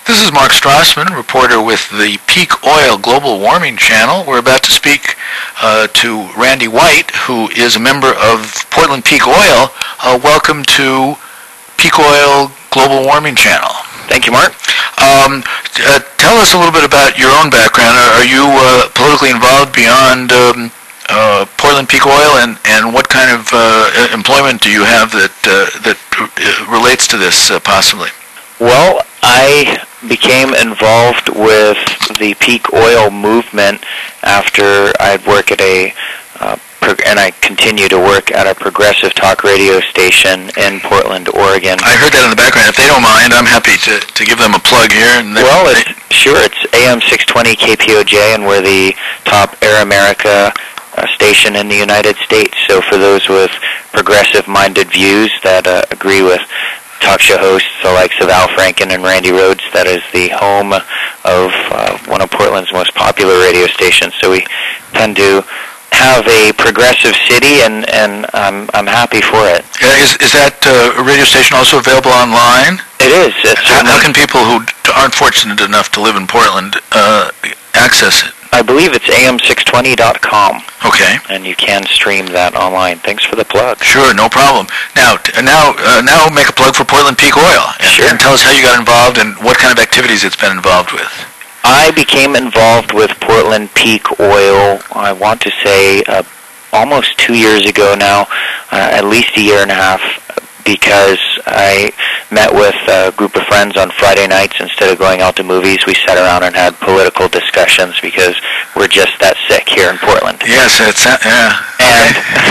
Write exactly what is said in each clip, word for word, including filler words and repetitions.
This is Mark Strassman, reporter with the Peak Oil Global Warming Channel. We're about to speak uh, to Randy White, who is a member of Portland Peak Oil. Uh, welcome to Peak Oil Global Warming Channel. Thank you, Mark. Um, uh, tell us a little bit about your own background. Are, are you uh, politically involved beyond um, uh, Portland Peak Oil, and, and what kind of uh, employment do you have that uh, that uh, relates to this uh, possibly? Well, I became involved with the Peak Oil movement after I'd work at a, uh, pro- and I continue to work at a progressive talk radio station in Portland, Oregon. I heard that in the background. If they don't mind, I'm happy to, to give them a plug here. And well, it's, sure, it's A M six twenty K P O J, and we're the top Air America uh, station in the United States. So for those with progressive-minded views that uh, agree with talk show hosts the likes of Al Franken and Randy Rhodes, that is the home of uh, one of Portland's most popular radio stations. So we tend to have a progressive city, and, and I'm, I'm happy for it. Uh, is, is that uh, radio station also available online? It is. It's how, how can people who aren't fortunate enough to live in Portland uh, access it? I believe it's A M six twenty dot com. Okay. And you can stream that online. Thanks for the plug. Sure, no problem. Now, t- now, uh, now, make a plug for Portland Peak Oil. And, sure. And tell us how you got involved and what kind of activities it's been involved with. I became involved with Portland Peak Oil, I want to say, uh, almost two years ago now, uh, at least a year and a half, because I met with a group of friends on Friday nights. Instead of going out to movies, we sat around and had political discussions because we're just that sick here in Portland. Yes, it's, uh, yeah. And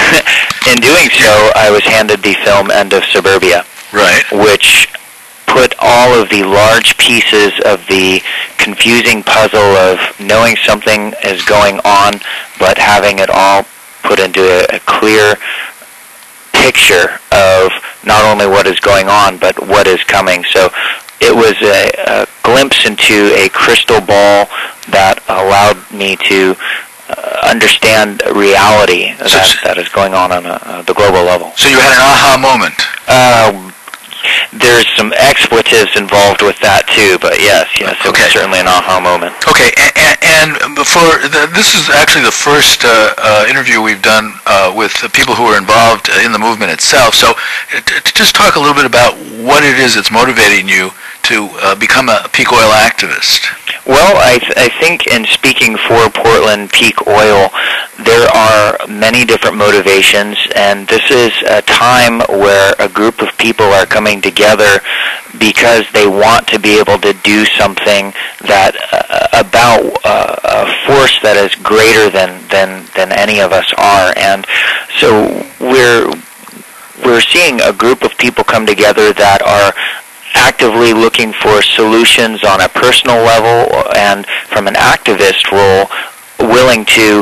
in doing so, I was handed the film End of Suburbia. Right. Which put all of the large pieces of the confusing puzzle of knowing something is going on, but having it all put into a, a clear picture of not only what is going on, but what is coming. So it was a, a glimpse into a crystal ball that allowed me to uh, understand reality that, that is going on on a, uh, the global level. So you had an aha moment. Uh, There's some expletives involved with that too, but yes, yes, it okay. was certainly an aha moment. Okay, and, and before the, this is actually the first uh, uh, interview we've done uh, with the people who are involved in the movement itself. So, t- t- just talk a little bit about what it is that's motivating you to uh, become a peak oil activist. Well, I, th- I think in speaking for Portland Peak Oil, there are many different motivations, and this is a time where a group of people are coming together because they want to be able to do something that uh, about uh, a force that is greater than, than, than any of us are. And so we're we're seeing a group of people come together that are actively looking for solutions on a personal level, and from an activist role, willing to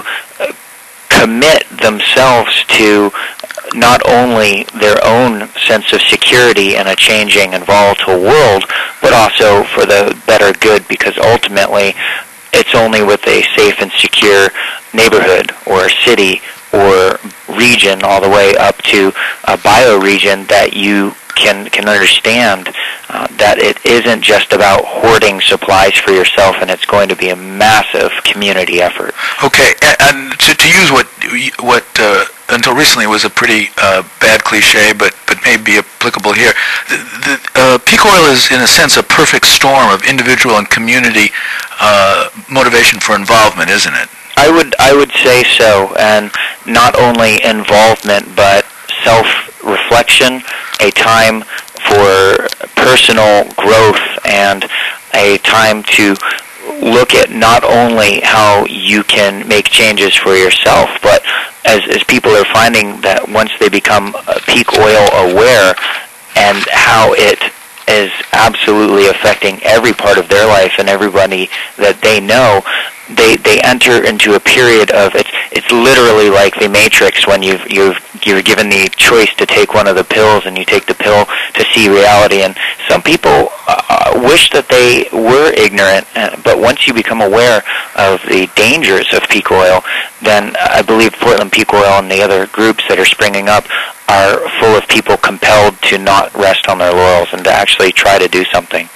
commit themselves to not only their own sense of security in a changing and volatile world, but also for the better good, because ultimately it's only with a safe and secure neighborhood or city or region, all the way up to a bioregion, that you can can understand uh, that it isn't just about hoarding supplies for yourself, and it's going to be a massive community effort. Okay, and, and to, to use what what uh, until recently was a pretty uh, bad cliche, but but may be applicable here. The, the, uh, peak oil is, in a sense, a perfect storm of individual and community uh, motivation for involvement, isn't it? I would I would say so, and not only involvement, but self-reflection, a time for personal growth, and a time to look at not only how you can make changes for yourself, but as, as people are finding that once they become peak oil aware, and how it is absolutely affecting every part of their life and everybody that they know, they they enter into a period of, it's it's literally like the Matrix, when you've you've you're given the choice to take one of the pills, and you take the pill to see reality. And some people uh, wish that they were ignorant, uh, but once you become aware of the dangers of peak oil, then I believe Portland Peak Oil and the other groups that are springing up are full of people compelled to not rest on their laurels and to actually try to do something. Okay,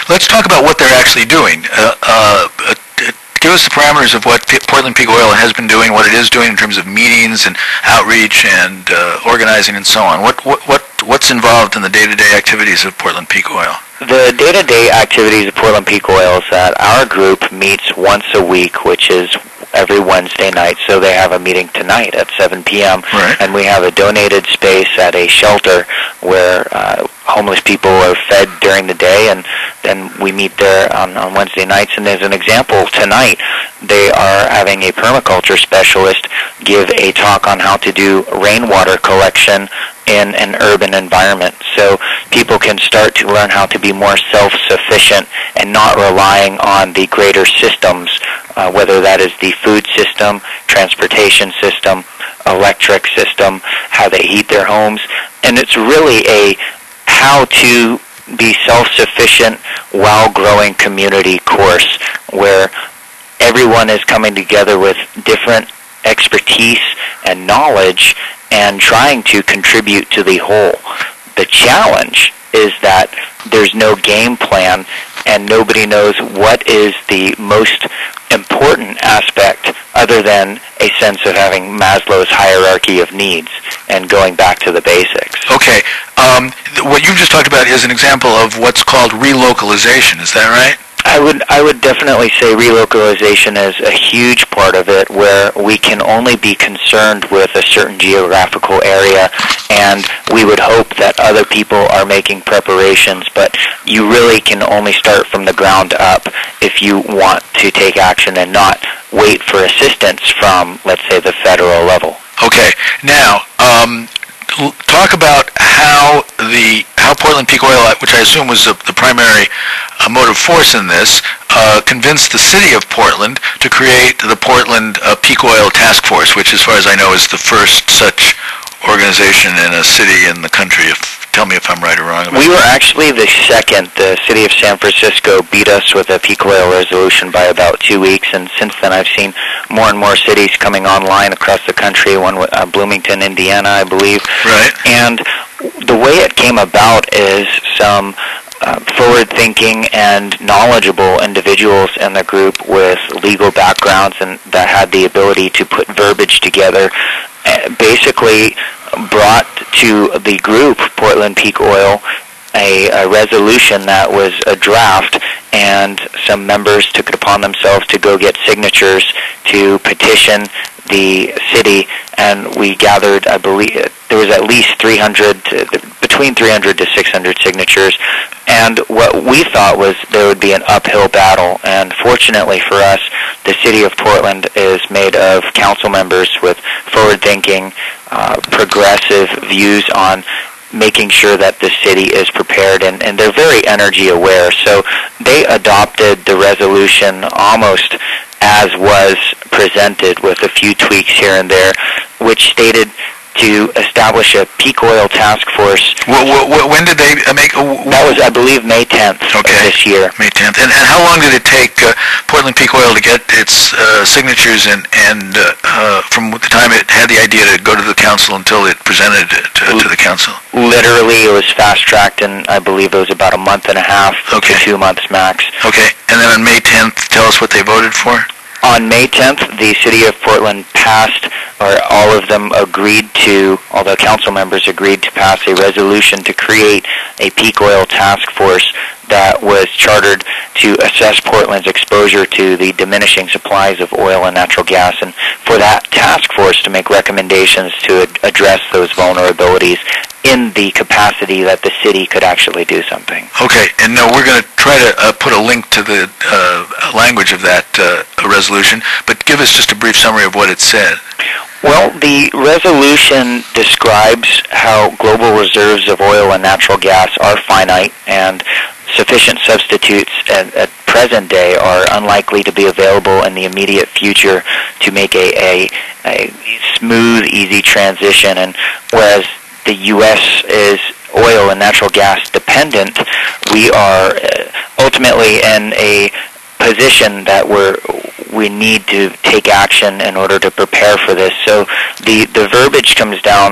let's talk about what they're actually doing. Uh, uh, give us the parameters of what P- Portland Peak Oil has been doing, what it is doing in terms of meetings and outreach and uh, organizing and so on. What, what, what, what's involved in the day-to-day activities of Portland Peak Oil? The day-to-day activities of Portland Peak Oil is that our group meets once a week, which is every Wednesday night. So they have a meeting tonight at seven p.m. Right. And we have a donated space at a shelter where uh, homeless people are fed during the day, and then we meet there on, on Wednesday nights. And as an example, tonight they are having a permaculture specialist give a talk on how to do rainwater collection in an urban environment, so people can start to learn how to be more self-sufficient and not relying on the greater systems, uh, whether that is the food system, transportation system, electric system, how they heat their homes. And it's really a how to be self-sufficient while growing community course where everyone is coming together with different expertise and knowledge and trying to contribute to the whole. The challenge is that there's no game plan and nobody knows what is the most important aspect other than a sense of having Maslow's hierarchy of needs and going back to the basics. Okay. Um, what you've just talked about is an example of what's called relocalization. Is that right? I would I would definitely say relocalization is a huge part of it, where we can only be concerned with a certain geographical area, and we would hope that other people are making preparations, but you really can only start from the ground up if you want to take action and not wait for assistance from, let's say, the federal level. Okay. Now, um, talk about how the how Portland Peak Oil, which I assume was the, the primary uh, motive force in this, uh, convinced the city of Portland to create the Portland uh, Peak Oil Task Force, which, as far as I know, is the first such organization in a city in the country. If, tell me if I'm right or wrong about We that. were actually the second. The city of San Francisco beat us with a peak oil resolution by about two weeks, and since then I've seen more and more cities coming online across the country, one uh, Bloomington, Indiana, I believe. Right. And the way it came about is some uh, forward-thinking and knowledgeable individuals in the group with legal backgrounds and that had the ability to put verbiage together, uh, basically brought to the group, Portland Peak Oil, a, a resolution that was a draft, and some members took it upon themselves to go get signatures to petition the city, and we gathered, I believe, there was at least three hundred, between three hundred to six hundred signatures, and what we thought was there would be an uphill battle, and fortunately for us, the city of Portland is made of council members with forward-thinking, uh, progressive views on making sure that the city is prepared, and, and they're very energy aware. So they adopted the resolution almost as was presented with a few tweaks here and there, which stated to establish a peak oil task force. Well, well, when did they make? Uh, that was, I believe, May tenth okay. of this year. May tenth. And, and how long did it take uh, Portland Peak Oil to get its uh, signatures and, and uh, uh, from the time it had the idea to go to the council until it presented it to, to the council? Literally, it was fast-tracked, and I believe it was about a month and a half okay. to two months max. Okay. And then on May tenth, tell us what they voted for. On May tenth, the city of Portland passed, or all of them agreed to, all the council members agreed to pass a resolution to create a peak oil task force that was chartered to assess Portland's exposure to the diminishing supplies of oil and natural gas, and for that task force to make recommendations to ad- address those vulnerabilities in the capacity that the city could actually do something. Okay, and now we're going to try to uh, put a link to the uh, language of that uh, resolution, but give us just a brief summary of what it said. Well, the resolution describes how global reserves of oil and natural gas are finite, and sufficient substitutes at, at present day are unlikely to be available in the immediate future to make a, a, a smooth, easy transition. And whereas the U S is oil and natural gas dependent, we are ultimately in a position that we're we need to take action in order to prepare for this. So the, the verbiage comes down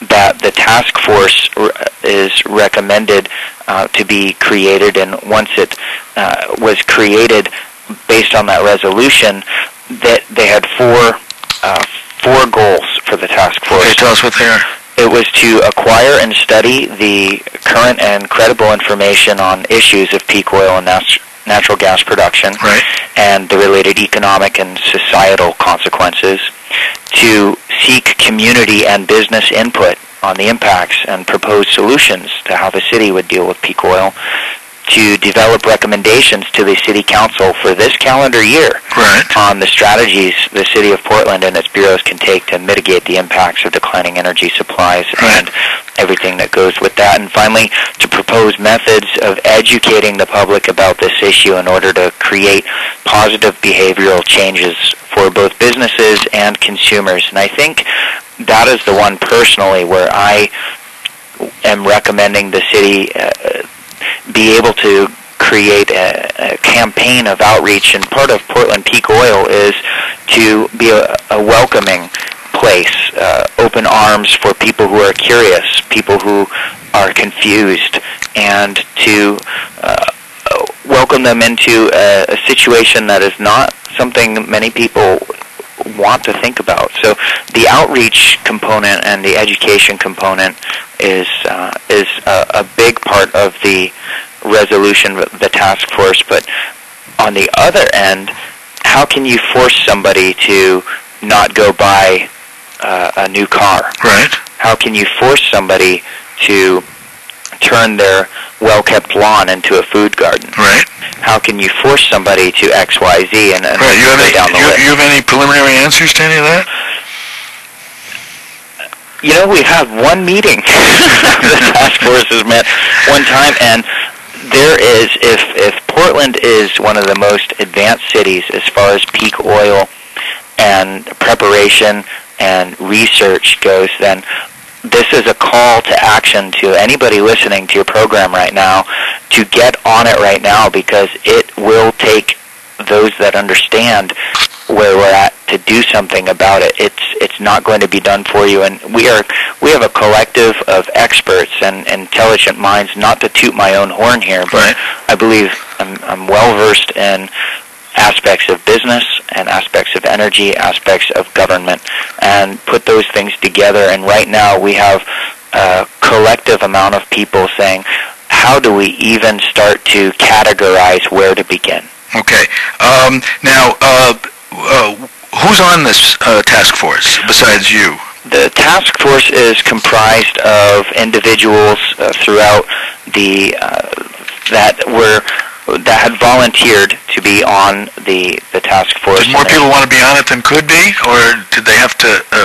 that the task force is recommended uh, to be created, and once it uh, was created based on that resolution, that they had four uh, four goals for the task force. Okay, tell us what they are. It was to acquire and study the current and credible information on issues of peak oil and nat- natural gas production, right, and the related economic and societal consequences, to seek community and business input on the impacts and propose solutions to how the city would deal with peak oil, to develop recommendations to the City Council for this calendar year right. on the strategies the City of Portland and its bureaus can take to mitigate the impacts of declining energy supplies right. and everything that goes with that. And finally, to propose methods of educating the public about this issue in order to create positive behavioral changes for both businesses and consumers. And I think that is the one personally where I am recommending the city uh, be able to create a, a campaign of outreach, and part of Portland Peak Oil is to be a, a welcoming place, uh, open arms for people who are curious, people who are confused, and to uh, welcome them into a, a situation that is not something many people want to think about. So the outreach component and the education component is uh, is a, a big part of the resolution, the task force. But on the other end, how can you force somebody to not go buy uh, a new car? Right. How can you force somebody to turn their well-kept lawn into a food garden? Right. How can you force somebody to X, Y, Z, and, and right. you, have go any, down the you, list? you have any preliminary answers to any of that? You know, we've had one meeting. The task force has met one time, and there is, if, if Portland is one of the most advanced cities as far as peak oil and preparation and research goes, then this is a call to action to anybody listening to your program right now to get on it right now, because it will take those that understand where we're at to do something about it. It's it's not going to be done for you, and we are we have a collective of experts and intelligent minds. Not to toot my own horn here, but right. I believe I'm, I'm well versed in aspects of business and aspects of energy, aspects of government, and put those things together. And right now we have a collective amount of people saying, how do we even start to categorize where to begin? Okay. Um, now, uh, uh, who's on this uh, task force besides you? The task force is comprised of individuals uh, throughout the uh, that were that had volunteered to be on the, the task force. Did more people want to be on it than could be, or did they have to uh,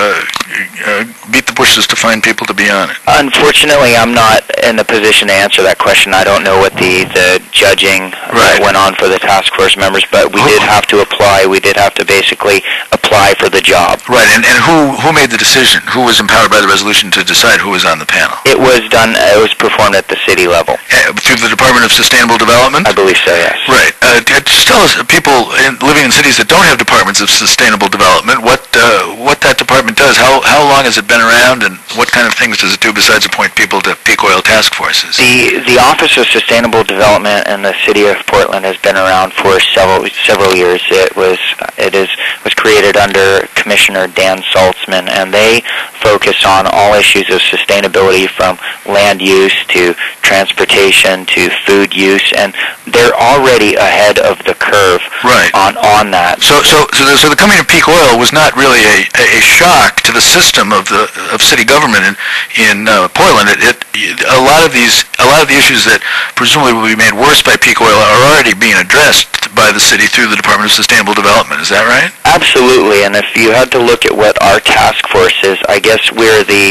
uh, beat the bushes to find people to be on it? Unfortunately, I'm not in a position to answer that question. I don't know what the, the judging right. that went on for the task force members, but we did have to apply. We did have to basically apply for the job. Right, and, and who, who made the decision? Who was empowered by the resolution to decide who was on the panel? It was done, it was performed at the city level. Uh, through the Department of Sustainable Development? I believe so, yes. Right. Uh, just tell us, uh, people in, living in cities that don't have departments of sustainable development, what uh, what that department does. How how long has it been around, and what kind of things does it do besides appoint people to peak oil task forces? The the Office of Sustainable Development in the City of Portland has been around for several several years. It was it is was created under Commissioner Dan Saltzman, and they focus on all issues of sustainability, from land use to transportation to food use, and they're already ahead of the curve right. on on that. So so so the, so the coming of peak oil was not really a, a shock to the system of the of city government in in uh, Portland. It, it a lot of these a lot of the issues that presumably will be made worse by peak oil are already being addressed by the city through the Department of Sustainable Development. Is that right? Absolutely. And if you had to look at what our task force is, I guess we're the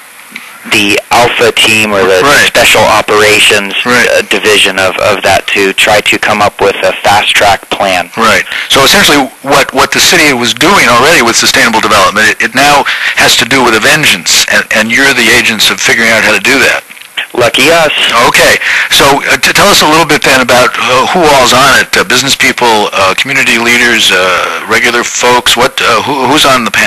the alpha team, or the right. special operations right. uh, division of, of that, to try to come up with a fast-track plan. Right. So essentially what, what the city was doing already with sustainable development, it, it now has to do with a vengeance, and, and you're the agents of figuring out how to do that. Lucky us. Okay. So uh, to tell us a little bit then about uh, who all's on it, uh, business people, uh, community leaders, uh, regular folks, what, uh, who, who's on the panel?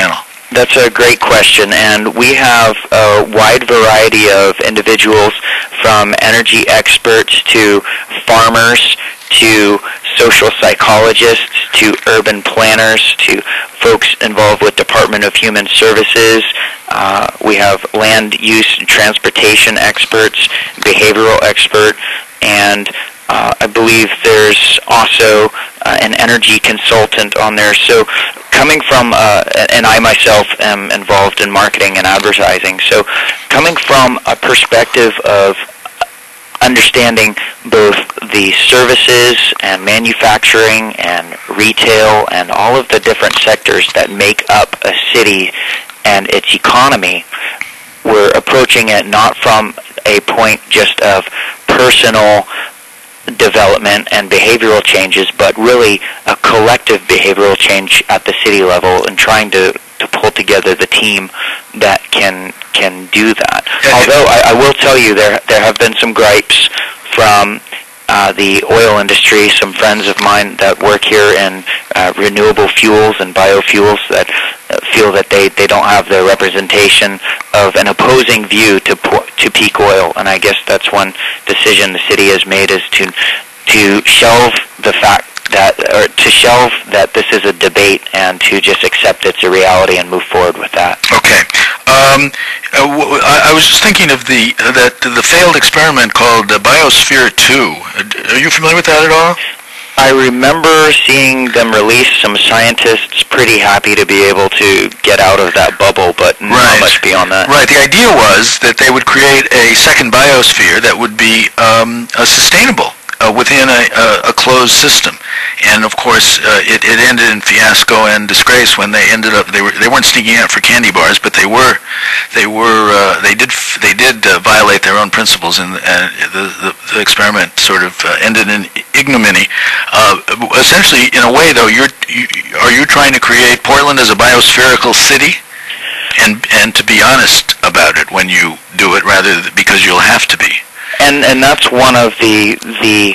That's a great question, and we have a wide variety of individuals, from energy experts to farmers to social psychologists to urban planners to folks involved with Department of Human Services. Uh, we have land use and transportation experts, behavioral expert, and uh, I believe there's also uh, an energy consultant on there. So coming from, uh, and I myself am involved in marketing and advertising, so coming from a perspective of understanding both the services and manufacturing and retail and all of the different sectors that make up a city and its economy, we're approaching it not from a point just of personal development and behavioral changes, but really a collective behavioral change at the city level, and trying to, to pull together the team that can can do that. Although I, I will tell you, there there have been some gripes from uh, the oil industry, some friends of mine that work here in uh, renewable fuels and biofuels that uh, feel that they, they don't have the representation of an opposing view to to peak oil, and I guess that's one decision the city has made, is to to shelve the fact that, or to shelve that this is a debate, and to just accept it's a reality and move forward with that. Okay. Um, uh, w- I, I was just thinking of the uh, that the failed experiment called uh, Biosphere two. Uh, are you familiar with that at all? I remember seeing them release some scientists pretty happy to be able to get out of that bubble, but not right. much beyond that. Right. The idea was that they would create a second biosphere that would be um, uh, sustainable uh, within a, a, a closed system. And of course, uh, it, it ended in fiasco and disgrace when they ended up. They were they weren't sneaking out for candy bars, but they were, they were uh, they did they did uh, violate their own principles, and uh, the, the the experiment sort of uh, ended in ignominy. Uh, essentially, in a way, though, you're you, are you trying to create Portland as a biospherical city, and and to be honest about it when you do it, rather than, because you'll have to be. And and that's one of the the.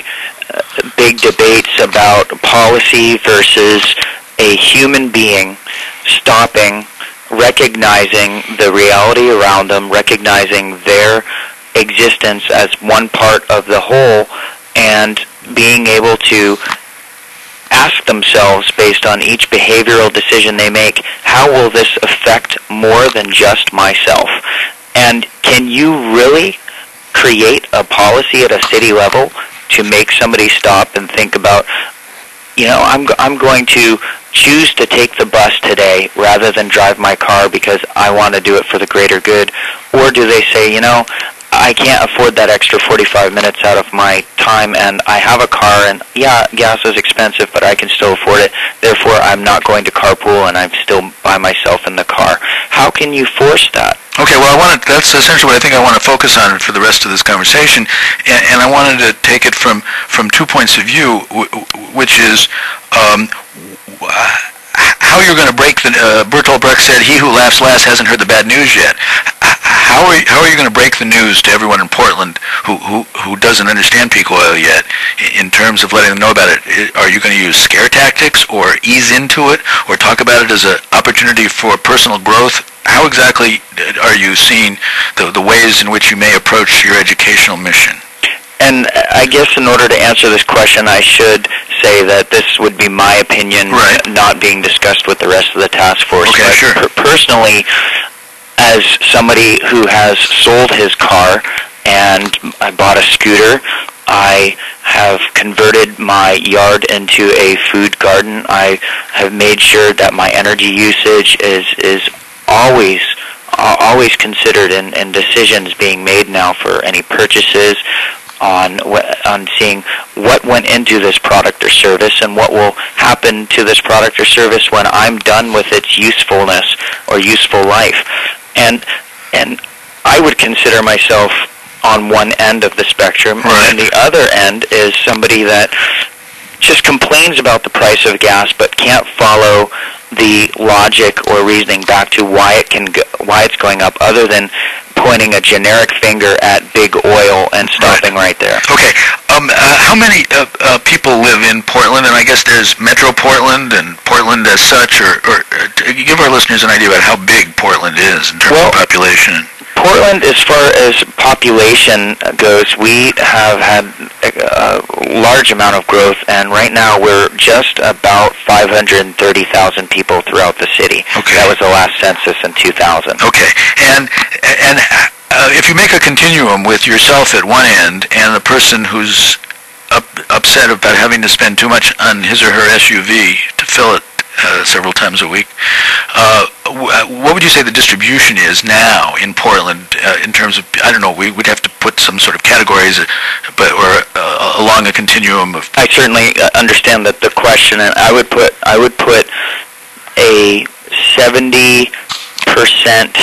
big debates about policy versus a human being stopping, recognizing the reality around them, recognizing their existence as one part of the whole, and being able to ask themselves, based on each behavioral decision they make, how will this affect more than just myself? And can you really create a policy at a city level to make somebody stop and think about, you know, I'm I'm going to choose to take the bus today rather than drive my car because I want to do it for the greater good? Or do they say, you know, I can't afford that extra forty-five minutes out of my time, and I have a car, and yeah, gas is expensive, but I can still afford it, therefore I'm not going to carpool, and I'm still by myself in the car. How can you force that? Okay, well, I wanted, that's essentially what I think I want to focus on for the rest of this conversation, and, and I wanted to take it from, from two points of view, w- which is um, how you're going to break the, uh, Bertolt Brecht said, he who laughs last hasn't heard the bad news yet. How are you, how are you going to break the news to everyone in Portland who, who, who doesn't understand peak oil yet, in terms of letting them know about it? Are you going to use scare tactics, or ease into it, or talk about it as an opportunity for personal growth? How exactly are you seeing the, the ways in which you may approach your educational mission? And I guess in order to answer this question, I should say that this would be my opinion, right, not being discussed with the rest of the task force. Okay, but sure. per- personally, as somebody who has sold his car and I bought a scooter, I have converted my yard into a food garden. I have made sure that my energy usage is is always uh, always considered in, in decisions being made now for any purchases, on on seeing what went into this product or service and what will happen to this product or service when I'm done with its usefulness or useful life. And and I would consider myself on one end of the spectrum, right, and the other end is somebody that just complains about the price of gas but can't follow the logic or reasoning back to why it can go, why it's going up, other than pointing a generic finger at big oil and stopping right, right there. Okay. Um, uh, how many uh, uh, people live in Portland? And I guess there's Metro Portland and Portland as such, or, or uh, give our listeners an idea about how big Portland is in terms well, of population. Portland, as far as population goes, we have had a large amount of growth, and right now we're just about five hundred thirty thousand people throughout the city. Okay. That was the last census in two thousand. Okay. And and uh, if you make a continuum with yourself at one end and the person who's up, upset about having to spend too much on his or her S U V to fill it Uh, several times a week. Uh, what would you say the distribution is now in Portland uh, in terms of, I don't know, we would have to put some sort of categories, uh, but or uh, along a continuum of... I certainly understand that the question, and I would put I would put a seventy percent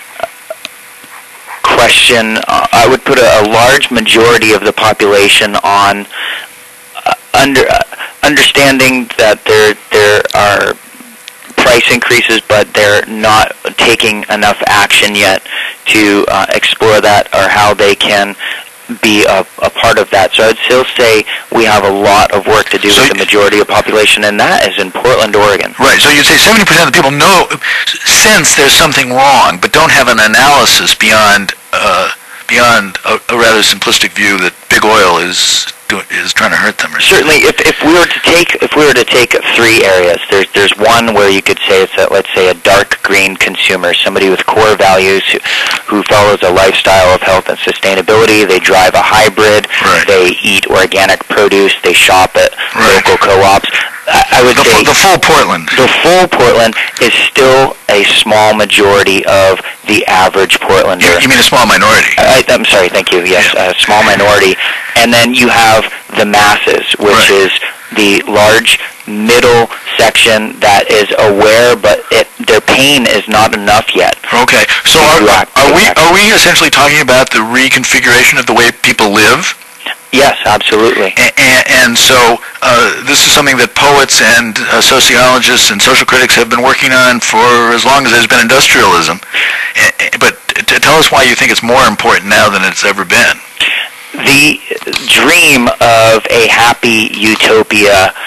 question. Uh, I would put a, a large majority of the population on uh, under. Uh, understanding that there there are price increases, but they're not taking enough action yet to uh, explore that or how they can be a, a part of that. So I'd still say we have a lot of work to do so with the majority of population, and that is in Portland, Oregon. Right, so you'd say seventy percent of the people know, sense there's something wrong, but don't have an analysis beyond uh, beyond a, a rather simplistic view that big oil is is trying to hurt them. Or certainly, if if we were to take if we were to take three areas, there's there's one where you could say it's a, let's say a dark green consumer, somebody with core values who, who follows a lifestyle of health and sustainability. They drive a hybrid. Right. They eat organic produce. They shop at right. local co-ops. I, I would the, say the full Portland. The full Portland is still a small majority of the average Portlander. You, you mean a small minority? I, I'm sorry, thank you. Yes, yeah. a small minority. And then you have the masses, which right. is the large middle section that is aware, but it, their pain is not enough yet. Okay, so are, are we are we essentially talking about the reconfiguration of the way people live? Yes, absolutely. And, and, and so uh, this is something that poets and uh, sociologists and social critics have been working on for as long as there's been industrialism. But t- tell us why you think it's more important now than it's ever been. The dream of a happy utopia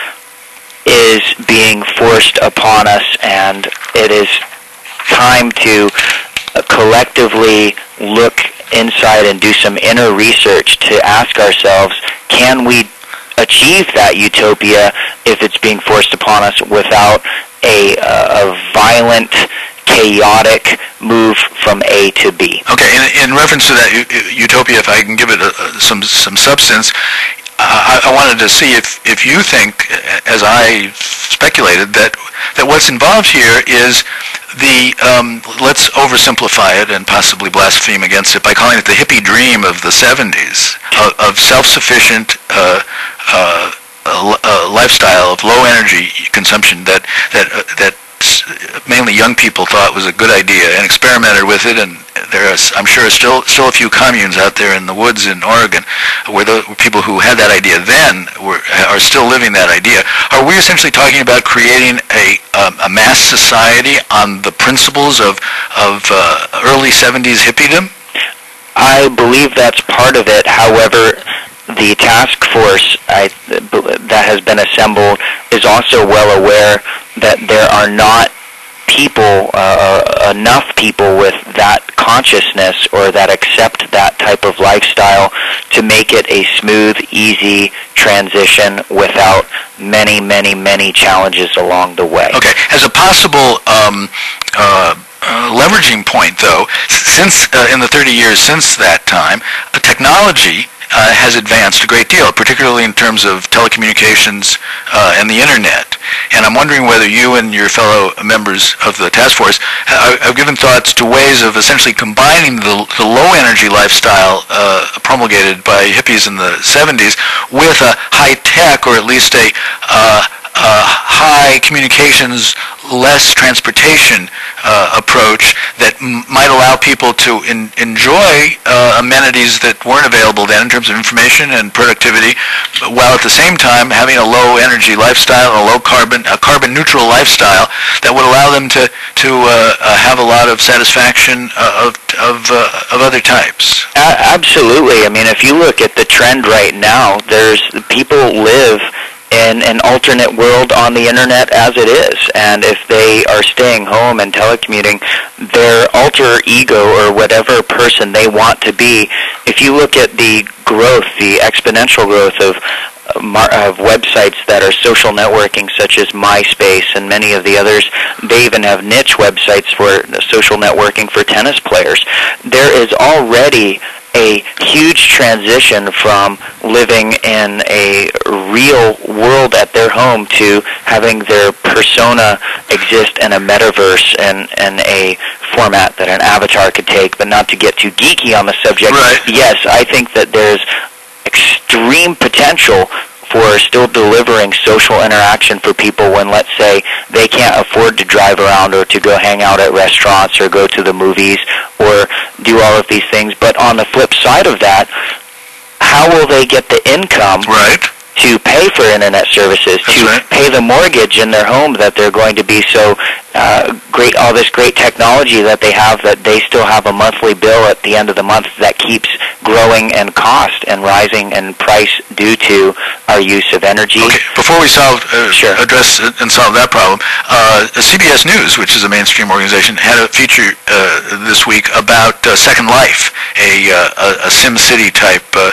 is being forced upon us, and it is time to uh, collectively look inside and do some inner research to ask ourselves, can we achieve that utopia if it's being forced upon us without a, uh, a violent, chaotic move from A to B? Okay, in, in reference to that utopia, if I can give it a, a, some some substance, uh, I, I wanted to see if, if you think, as I speculated, that that what's involved here is the, um, let's oversimplify it and possibly blaspheme against it by calling it the hippie dream of the seventies, of, of self-sufficient uh, uh, uh, lifestyle of low energy consumption that that uh, that mainly young people thought was a good idea and experimented with it, and there are, I'm sure, still still a few communes out there in the woods in Oregon where the people who had that idea then were are still living that idea. Are we essentially talking about creating a um, a mass society on the principles of of uh, early seventies hippiedom? I believe that's part of it. However, the task force I, that has been assembled is also well aware that there are not people, uh, enough people with that consciousness or that accept that type of lifestyle to make it a smooth, easy transition without many, many, many challenges along the way. Okay. As a possible um, uh, uh, leveraging point, though, since uh, in the thirty years since that time, uh, technology Uh, has advanced a great deal, particularly in terms of telecommunications uh, and the internet. And I'm wondering whether you and your fellow members of the task force have, have given thoughts to ways of essentially combining the, the low-energy lifestyle uh, promulgated by hippies in the seventies with a high-tech, or at least a uh, uh, high communications, less transportation uh, approach that m- might allow people to in- enjoy uh, amenities that weren't available then in terms of information and productivity, while at the same time having a low energy lifestyle, a low carbon, a carbon neutral lifestyle that would allow them to to uh, uh, have a lot of satisfaction uh, of of uh, of other types. A- absolutely. I mean, if you look at the trend right now, there's people live in an alternate world on the internet as it is, and if they are staying home and telecommuting, their alter ego or whatever person they want to be, if you look at the growth, the exponential growth of of websites that are social networking, such as MySpace and many of the others, they even have niche websites for social networking for tennis players. There is already a huge transition from living in a real world at their home to having their persona exist in a metaverse and, and a format that an avatar could take. But not to get too geeky on the subject, right. Yes, I think that there's extreme potential for still delivering social interaction for people when, let's say, they can't afford to drive around or to go hang out at restaurants or go to the movies or do all of these things. But on the flip side of that, how will they get the income right. to pay for internet services, That's to right. pay the mortgage in their home that they're going to be so uh, great, all this great technology that they have, that they still have a monthly bill at the end of the month that keeps growing in cost and rising in price due to our use of energy. Okay, before we solve, uh, Sure. address and solve that problem, uh, C B S News, which is a mainstream organization, had a feature uh, this week about uh, Second Life, a, uh, a, a SimCity type uh,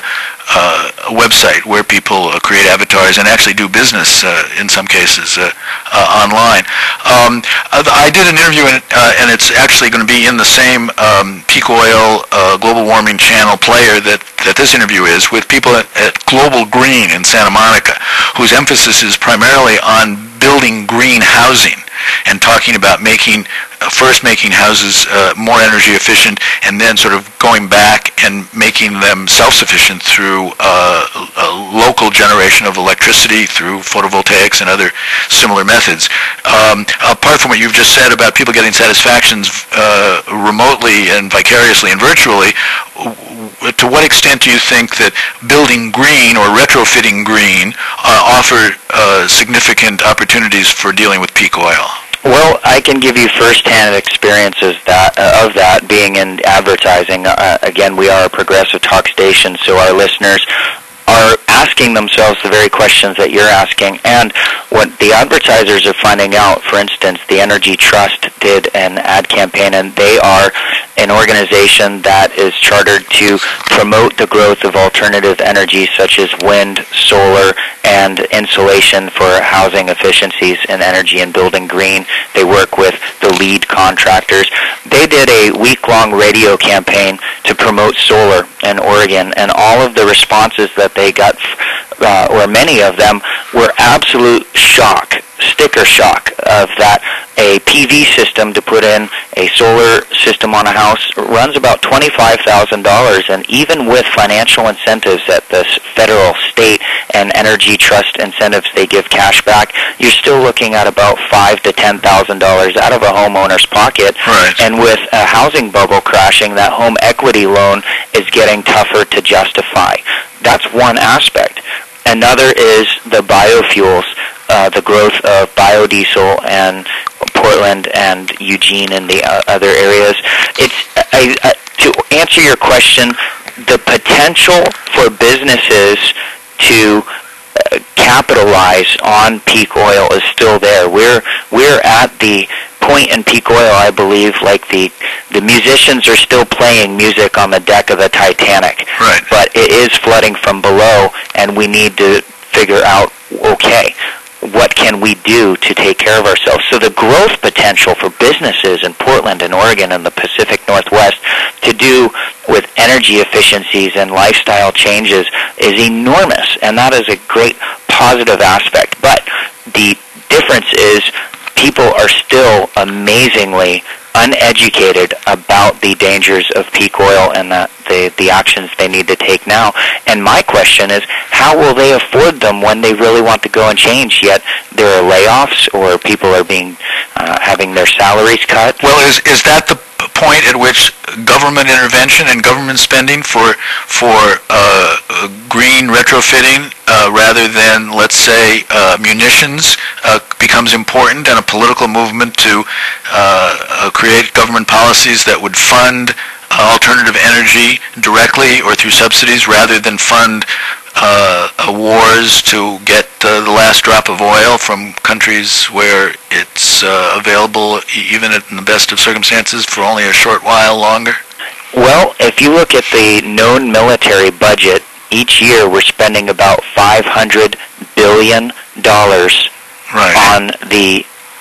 uh, website where people uh, create avatars and actually do business uh, in some cases uh, uh, online. Um, I did an interview, in, uh, and it's actually going to be in the same um, Peak Oil uh, Global Warming Channel player that, that this interview is, with people at, at Global Green in Santa Monica, whose emphasis is primarily on building green housing and talking about making uh, first making houses uh, more energy efficient, and then sort of going back and making them self-sufficient through uh, a local generation of electricity through photovoltaics and other similar methods. Um, apart from what you've just said about people getting satisfactions uh, remotely and vicariously and virtually, to what extent do you think that building green or retrofitting green uh, offer uh, significant opportunities for dealing with peak oil? Well, I can give you first-hand experiences that uh, of that being in advertising. Uh, again, we are a progressive talk station, so our listeners are asking themselves the very questions that you're asking. And what the advertisers are finding out, for instance, the Energy Trust did an ad campaign, and they are an organization that is chartered to promote the growth of alternative energy such as wind, solar, and insulation for housing efficiencies and energy and building green. They work with the lead contractors. They did a week-long radio campaign to promote solar in Oregon, and all of the responses that they got, uh, or many of them, were absolute shock, sticker shock, of that a P V system to put in a solar system on a house runs about twenty-five thousand dollars, and even with financial incentives at the federal, state, and Energy Trust incentives, they give cash back, you're still looking at about five to ten thousand dollars out of a homeowner's pocket. Right. And with a housing bubble crashing, that home equity loan is getting tougher to justify. That's one aspect. Another is the biofuels, uh, the growth of biodiesel and Portland and Eugene and the uh, other areas. It's I, I, to answer your question, the potential for businesses to uh, capitalize on peak oil is still there. We're we're at the point in peak oil, I believe, like the the musicians are still playing music on the deck of the Titanic. Right. But it is flooding from below, and we need to figure out, okay, what can we do to take care of ourselves? So the growth potential for businesses in Portland and Oregon and the Pacific Northwest to do with energy efficiencies and lifestyle changes is enormous, and that is a great positive aspect. But the difference is people are still amazingly uneducated about the dangers of peak oil and the, the, the actions they need to take now. And my question is, how will they afford them when they really want to go and change, yet there are layoffs or people are being uh, having their salaries cut? Well, is is that the point at which government intervention and government spending for for uh, green retrofitting uh, rather than, let's say, uh, munitions uh, becomes important, and a political movement to uh, uh, create government policies that would fund uh, alternative energy directly or through subsidies rather than fund Uh, uh, wars to get uh, the last drop of oil from countries where it's uh, available, e- even in the best of circumstances, for only a short while longer? Well, if you look at the known military budget, each year we're spending about five hundred billion dollars right. on the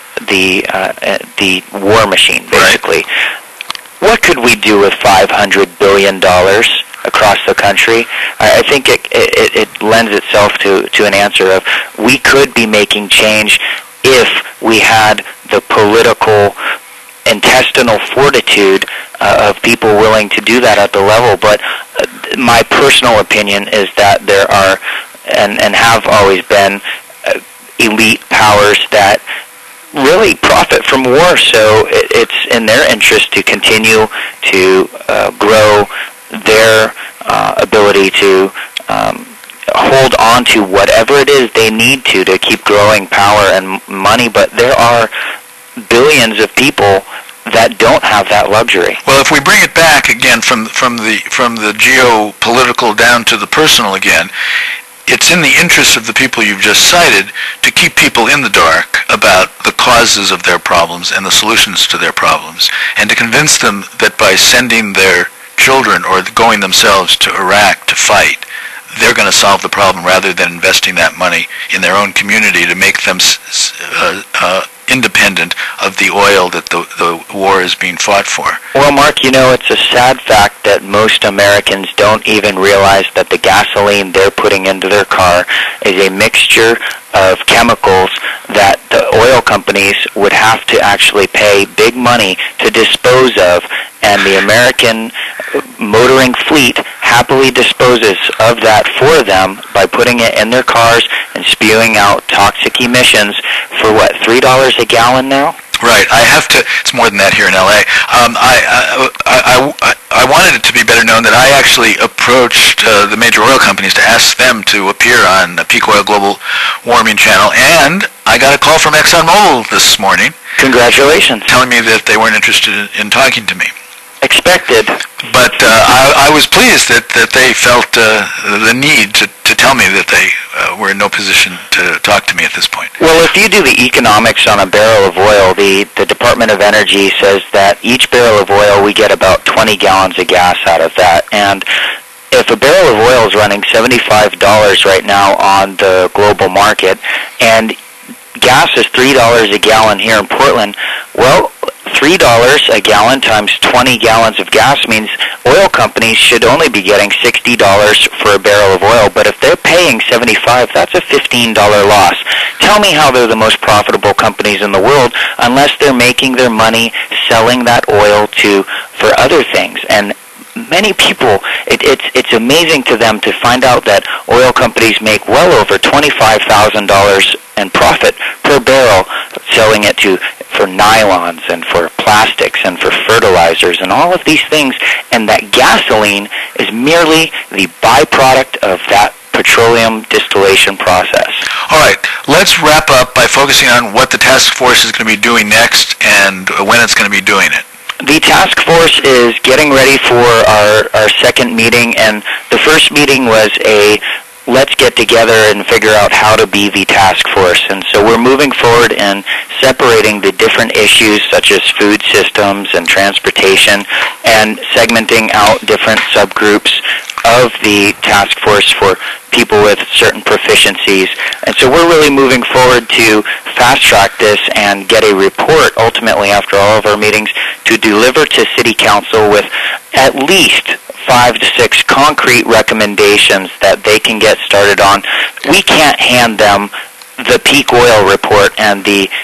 the uh, the war machine, basically. Right. What could we do with five hundred billion dollars across the country? I think it, it, it lends itself to, to an answer of, we could be making change if we had the political intestinal fortitude uh, of people willing to do that at the level. But uh, my personal opinion is that there are, and, and have always been, uh, elite powers that really profit from war, so it, it's in their interest to continue to uh, grow their uh, ability to um, hold on to whatever it is they need to to keep growing power and money. But there are billions of people that don't have that luxury. Well, if we bring it back again from from the from the geopolitical down to the personal again, it's in the interest of the people you've just cited to keep people in the dark about the causes of their problems and the solutions to their problems, and to convince them that by sending their children or going themselves to Iraq to fight, they're going to solve the problem rather than investing that money in their own community to make them uh, uh, independent of the oil that the, the war is being fought for. Well, Mark, you know, it's a sad fact that most Americans don't even realize that the gasoline they're putting into their car is a mixture of chemicals that the oil companies would have to actually pay big money to dispose of, and the American motoring fleet happily disposes of that for them by putting it in their cars and spewing out toxic emissions for, what, three dollars a gallon now? Right. I have to. It's more than that here in L A. Um, I, I, I, I, I wanted it to be better known that I actually approached uh, the major oil companies to ask them to appear on the Peak Oil Global Warming Channel, and I got a call from ExxonMobil this morning. Congratulations. Telling me that they weren't interested in, in talking to me. Expected. But uh, I, I was pleased that, that they felt uh, the need to, to tell me that they uh, were in no position to talk to me at this point. Well, if you do the economics on a barrel of oil, the, the Department of Energy says that each barrel of oil, we get about twenty gallons of gas out of that. And if a barrel of oil is running seventy-five dollars right now on the global market, and gas is three dollars a gallon here in Portland, well, three dollars a gallon times twenty gallons of gas means oil companies should only be getting sixty dollars for a barrel of oil. But if they're paying seventy-five dollars, that's a fifteen dollars loss. Tell me how they're the most profitable companies in the world unless they're making their money selling that oil to for other things. And many people, it, it's it's amazing to them to find out that oil companies make well over twenty-five thousand dollars in profit per barrel selling it to for nylons and for plastics and for fertilizers and all of these things, and that gasoline is merely the byproduct of that petroleum distillation process. All right, let's wrap up by focusing on what the task force is going to be doing next and when it's going to be doing it. The task force is getting ready for our, our second meeting, and the first meeting was a let's get together and figure out how to be the task force. And so we're moving forward and separating the different issues such as food systems and transportation and segmenting out different subgroups of the task force for people with certain proficiencies. And so we're really moving forward to fast-track this and get a report ultimately after all of our meetings to deliver to City Council with at least five to six concrete recommendations that they can get started on. We can't hand them the peak oil report and the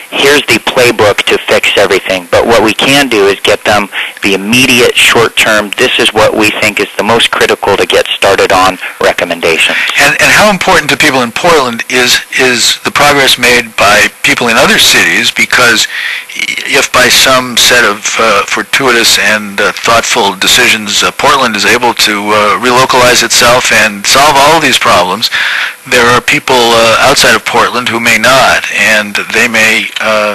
here's the playbook to fix everything. But what we can do is get them the immediate short-term, this is what we think is the most critical to get started on recommendations. And, and how important to people in Portland is is the progress made by people in other cities, because if by some set of uh, fortuitous and uh, thoughtful decisions uh, Portland is able to uh, relocalize itself and solve all of these problems, there are people uh, outside of Portland who may not, and they may uh,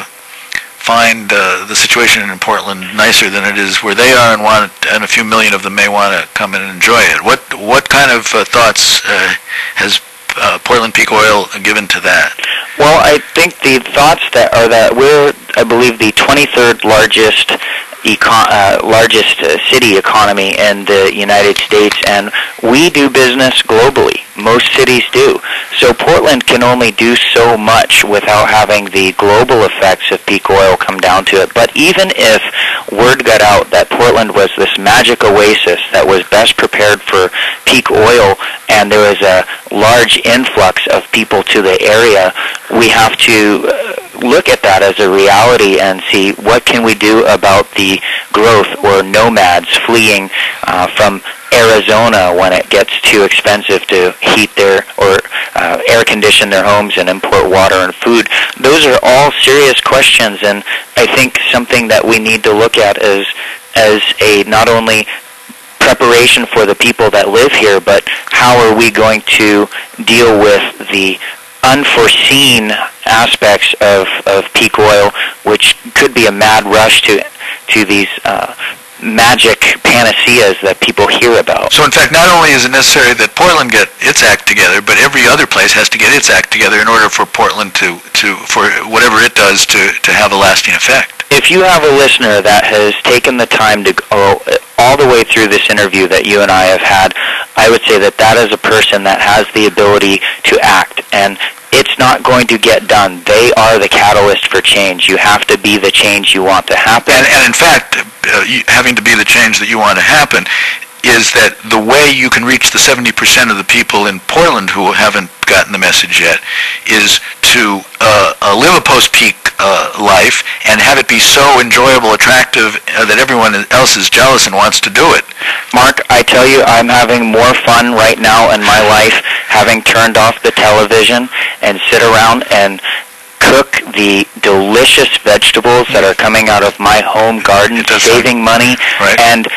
find uh, the situation in Portland nicer than it is where they are, and want, and a few million of them may want to come in and enjoy it. What what kind of uh, thoughts uh, has uh, Portland Peak Oil given to that? Well, I think the thoughts that are that we're, I believe, the twenty-third largest Econ- uh, largest uh, city economy in the United States, and we do business globally. Most cities do. So Portland can only do so much without having the global effects of peak oil come down to it. But even if word got out that Portland was this magic oasis that was best prepared for peak oil, and there was a large influx of people to the area, we have to uh, look at that as a reality and see what can we do about the growth or nomads fleeing uh, from Arizona when it gets too expensive to heat their or uh, air condition their homes and import water and food. Those are all serious questions, and I think something that we need to look at as as a not only preparation for the people that live here, but how are we going to deal with the unforeseen aspects of, of peak oil, which could be a mad rush to to these uh, magic panaceas that people hear about. So in fact, not only is it necessary that Portland get its act together, but every other place has to get its act together in order for Portland to, to for whatever it does to, to have a lasting effect. If you have a listener that has taken the time to go all the way through this interview that you and I have had, I would say that that is a person that has the ability to act, and it's not going to get done. They are the catalyst for change. You have to be the change you want to happen. And, and in fact, uh, you, having to be the change that you want to happen is that the way you can reach the seventy percent of the people in Portland who haven't gotten the message yet is to uh, uh, live a post-peak uh, life and have it be so enjoyable, attractive, uh, that everyone else is jealous and wants to do it. Mark, I tell you, I'm having more fun right now in my life having turned off the television and sit around and cook the delicious vegetables that are coming out of my home garden, saving money, right. And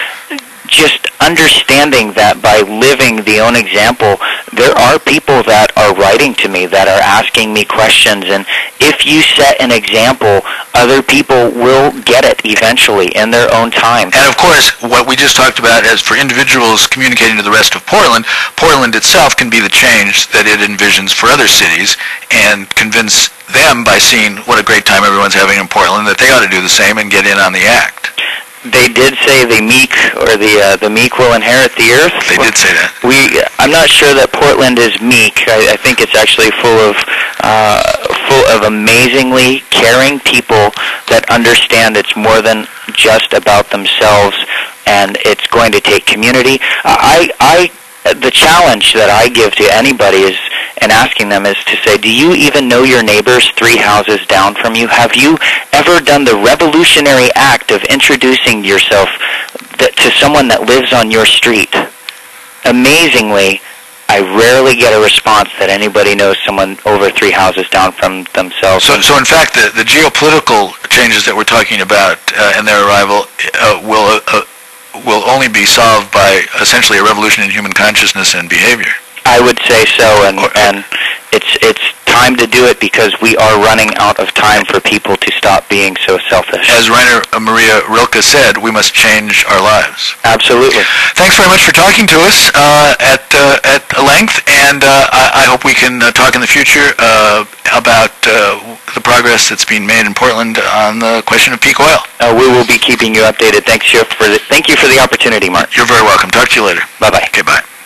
just understanding that by living the own example, there are people that are writing to me that are asking me questions, and if you set an example, other people will get it eventually in their own time. And of course, what we just talked about as for individuals communicating to the rest of Portland, Portland itself can be the change that it envisions for other cities and convince them by seeing what a great time everyone's having in Portland that they ought to do the same and get in on the act. They did say the meek or the uh, the meek will inherit the earth. They did say that. We, I'm not sure that Portland is meek. I, I think it's actually full of uh, full of amazingly caring people that understand it's more than just about themselves, and it's going to take community. I, I, the challenge that I give to anybody is, and asking them, is to say, do you even know your neighbors three houses down from you? Have you ever done the revolutionary act of introducing yourself th- to someone that lives on your street? Amazingly, I rarely get a response that anybody knows someone over three houses down from themselves. So, so in fact, the, the geopolitical changes that we're talking about uh, and their arrival uh, will uh, will only be solved by essentially a revolution in human consciousness and behavior. I would say so, and and it's it's time to do it because we are running out of time for people to stop being so selfish. As Rainer Maria Rilke said, we must change our lives. Absolutely. Thanks very much for talking to us uh, at uh, at length, and uh, I, I hope we can uh, talk in the future uh, about uh, the progress that's being made in Portland on the question of peak oil. Uh, we will be keeping you updated. Thanks you for the, thank you for the opportunity, Mark. You're very welcome. Talk to you later. Bye-bye. Okay, bye.